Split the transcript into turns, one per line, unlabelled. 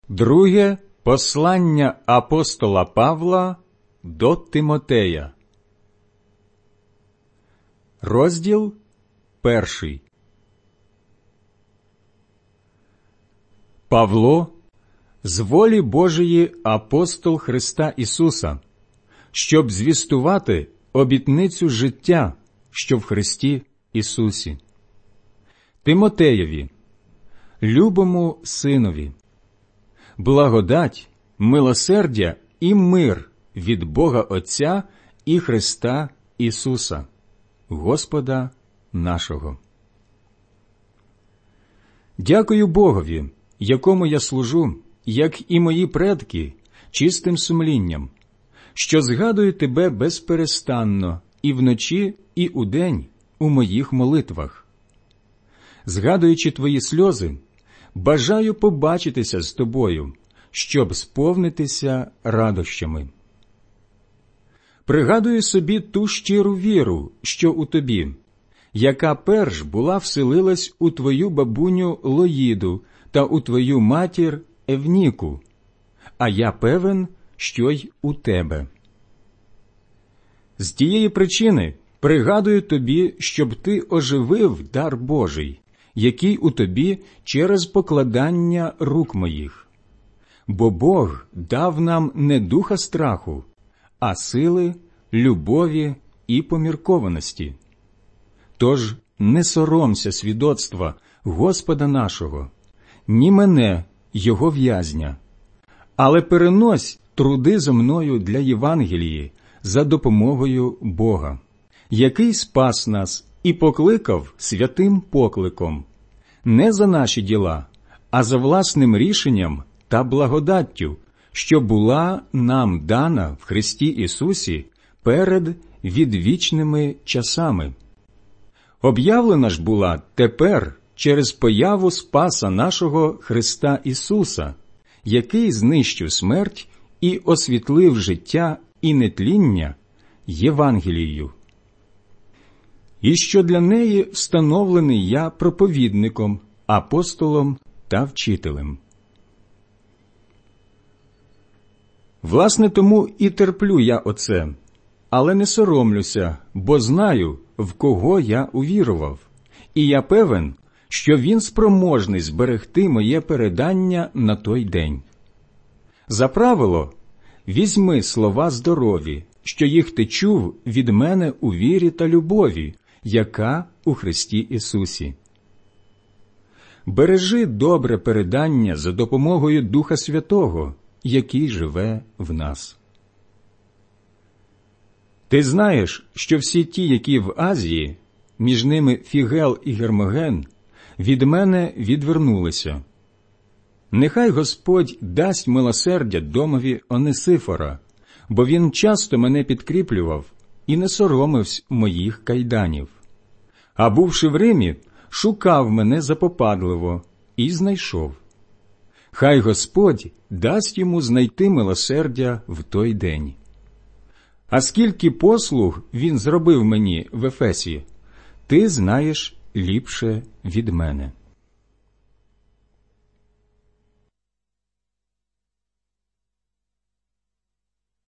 Друге послання апостола Павла до Тимотея. Розділ 1. Павло, з волі Божої апостол Христа Ісуса, щоб звістувати обітницю життя, що в Христі Ісусі. Тимотеєві, любому синові, благодать, милосердя і мир від Бога Отця і Христа Ісуса, Господа нашого. Дякую Богові, якому я служу, як і мої предки, чистим сумлінням, що згадую тебе безперестанно і вночі, і удень у моїх молитвах. Згадуючи твої сльози, бажаю побачитися з тобою, щоб сповнитися радощами. Пригадую собі ту щиру віру, що у тобі, яка перш була вселилась у твою бабуню Лоїду та у твою матір Евніку, а я певен, що й у тебе. З тієї причини пригадую тобі, щоб ти оживив дар Божий, який у тобі через покладання рук моїх. Бо Бог дав нам не духа страху, а сили, любові і поміркованості. Тож не соромся свідоцтва Господа нашого, ні мене, його в'язня, але перенось труди зо мною для Євангелії за допомогою Бога, який спас нас і покликав святим покликом, не за наші діла, а за власним рішенням та благодаттю, що була нам дана в Христі Ісусі перед відвічними часами. Об'явлена ж була тепер через появу Спаса нашого Христа Ісуса, який знищив смерть і освітлив життя і нетління Євангелією. І що для неї встановлений я проповідником, апостолом та вчителем. Власне, тому і терплю я оце, але не соромлюся, бо знаю, в кого я увірував, і я певен, що він спроможний зберегти моє передання на той день. За правило, візьми слова здорові, що їх ти чув від мене у вірі та любові, яка у Христі Ісусі. Бережи добре передання за допомогою Духа Святого, який живе в нас. Ти знаєш, що всі ті, які в Азії, між ними Фігел і Гермоген, від мене відвернулися. Нехай Господь дасть милосердя домові Онесифора, бо він часто мене підкріплював і не соромився моїх кайданів. А бувши в Римі, шукав мене запопадливо і знайшов. Хай Господь дасть йому знайти милосердя в той день. А скільки послуг він зробив мені в Ефесі, ти знаєш ліпше від мене.